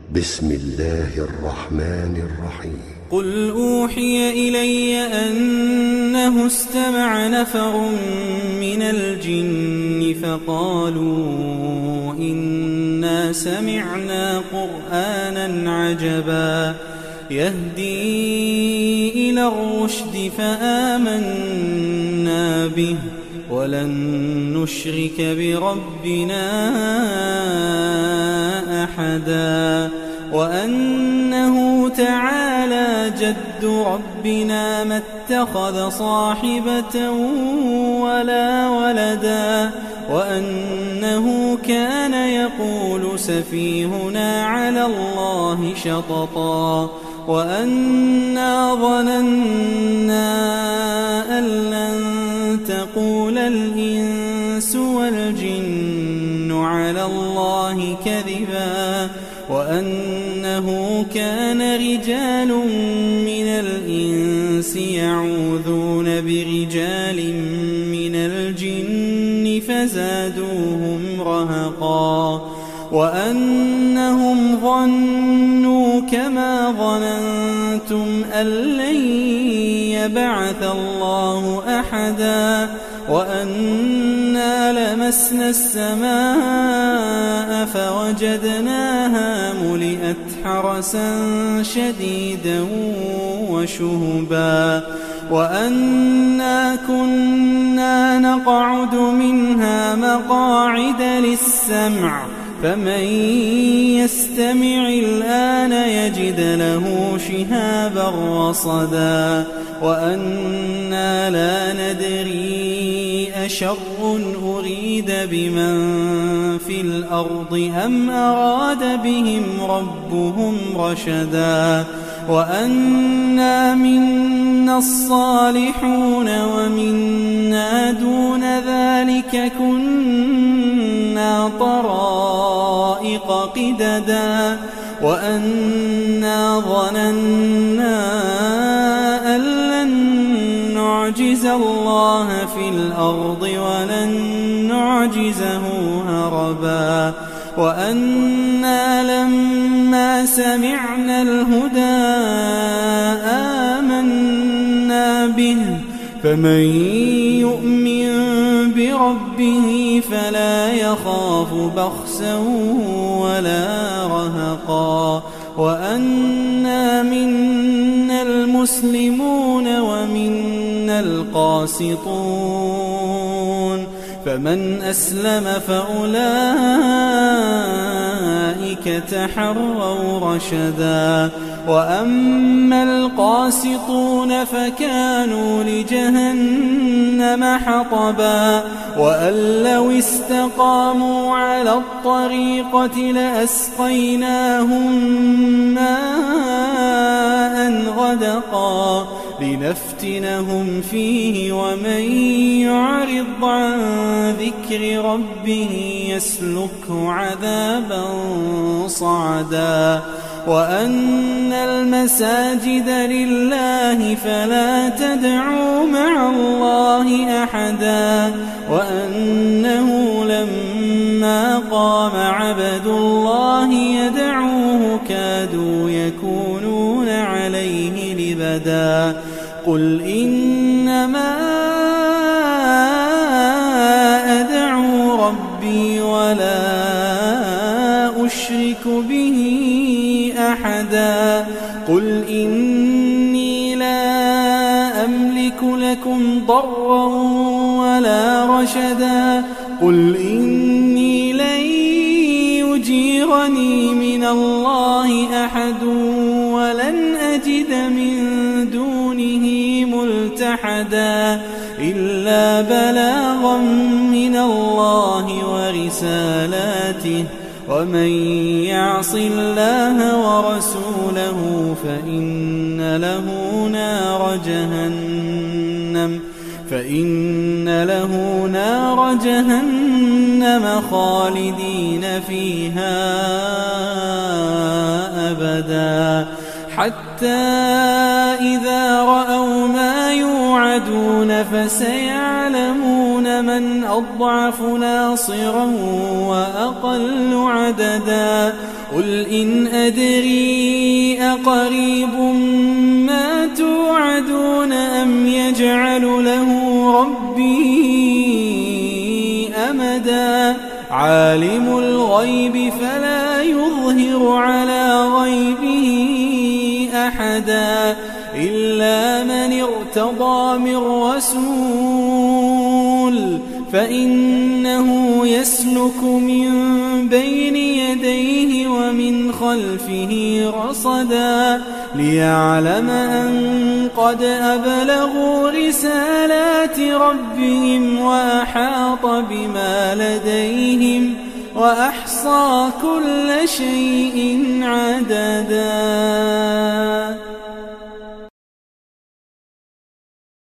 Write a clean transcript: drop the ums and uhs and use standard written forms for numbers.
بسم الله الرحمن الرحيم. قل أوحي إلي أنه استمع نفر من الجن فقالوا إنا سمعنا قرآنا عجبا يهدي إلى الرشد فآمنا به ولن نشرك بربنا أحدا وأنه تعالى جد ربنا ما اتخذ صاحبة ولا ولدا وأنه كان يقول سفيهنا على الله شططا وأنا ظننا أن لن تقول الإنس والجن على الله كذبا وأنه كان رجال من الإنس يعوذون برجال من الجن فزادوهم رهقا وأنهم ظنوا كما ظننتم أن لن يبعث الله أحدا وأنا لمسنا السماء فوجدناها ملئت حرسا شديدا وشهبا وأنا كنا نقعد منها مقاعد للسمع فمن يستمع الآن يجد له شهابا رصدا وأنا لا ندري أشر أريد بمن في الأرض أم أراد بهم ربهم رشدا وأنا منا الصالحون ومنا دون ذلك كنا طرائق قددا وأنا ظننا أن لن نعجز الله في الأرض ولن نعجزه هربا وأنا لما سمعنا الهدى آمنا به فمن يؤمن بربه فلا يخاف بخسا ولا رهقا وأنا منا المسلمون ومنا القاسطون فمن أسلم فأولئك تحروا رشدا وأما القاسطون فكانوا لجهنم حطبا وأن لو استقاموا على الطريقة لأسقيناهم ماء غدقا لنفتنهم فيه ومن يعرض عن ذكر ربه يسلكه عذابا صعدا وأن المساجد لله فلا تدعوا مع الله أحدا وأنه لما قام عبد الله يدعوه كادوا يكونون عليه لبدا قل إنما أدعو ربي ولا أشرك به أحدا قل إني لا أملك لكم ضرا ولا رشدا قل إني لن يجيرني من الله أحد ولن أجد من دونه ملتحدا إلا بلاغا من الله ورسالاته ومن يعص الله ورسوله فإن له نار جهنم خالدين فيها أبدا حتى إذا رأوا ما يوعدون توعدون فسيعلمون من أضعف ناصرا وأقل عددا قل إن أدري أقريب ما توعدون أم يجعل له ربي أمدا عالم الغيب فلا يظهر على غيبه أحدا إلا من ارتضى من رسول فإنه يسلك من بين يديه ومن خلفه رصدا ليعلم أن قد أبلغوا رسالات ربهم وأحاط بما لديهم وأحصى كل شيء عددا